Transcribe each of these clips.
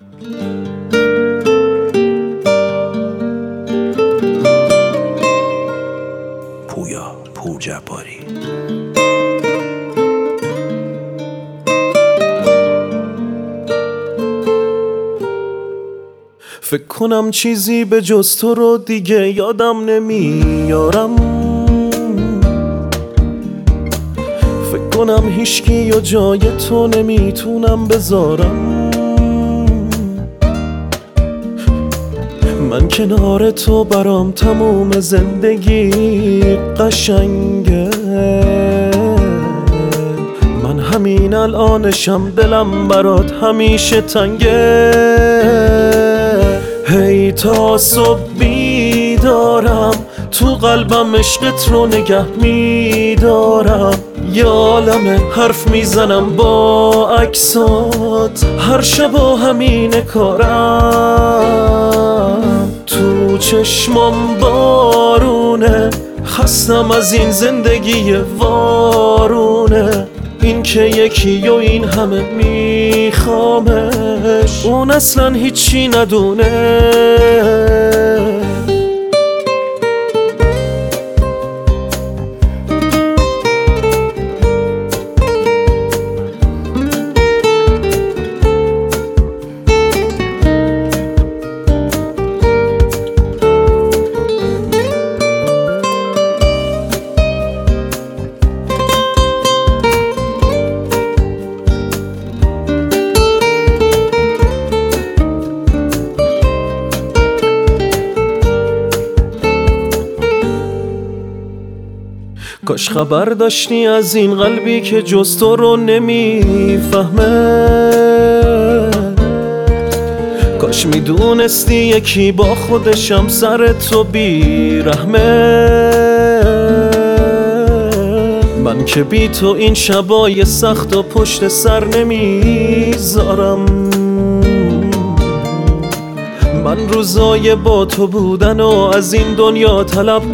پویا پورجباری. فکر کنم چیزی به جز تو رو دیگه یادم نمیارم. فکر کنم هیچکی و جای تو نمیتونم بذارم. من کنار تو برام تموم زندگی قشنگه. من همین الانشم دلم برات همیشه تنگه. هی تا صبح بیدارم تو قلبم عشقت رو نگه میدارم. یالمه حرف میزنم با عکسات هر شب و همین کارم. تو چشمام بارونه خستم از این زندگی وارونه. این که یکی و این همه میخوامش اون اصلا هیچی ندونه. کاش خبر داشتی از این قلبی که جز تو رو نمیفهمه. کاش میدونستی یکی با خودشم سر تو بیرحمه. من که بی تو این شبای سخت و پشت سر نمیذارم. من روزای با تو بودن و از این دنیا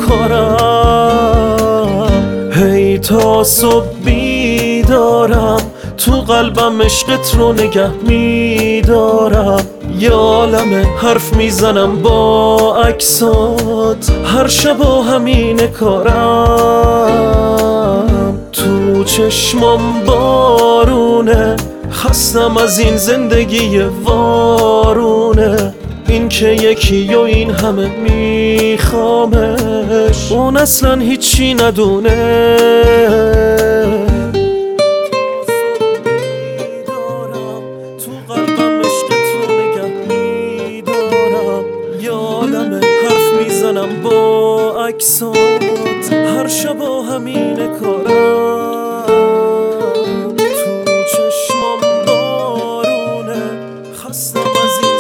طلبکارم. هی تا صبح بیدارم تو قلبم عشقت رو نگه میدارم. یالمه حرف میزنم با عکسات هر شب و همین کارم. تو چشمام بارونه خستم از این زندگی وارونه. این که یکی و این همه میخوامش اون اصلا هیچی ندونه. تو قلبم عشقت رو نگه میدارم. یادمه حرف میزنم با عکسات هر شب و همین کارم. تو چشمام بارونه خستم از این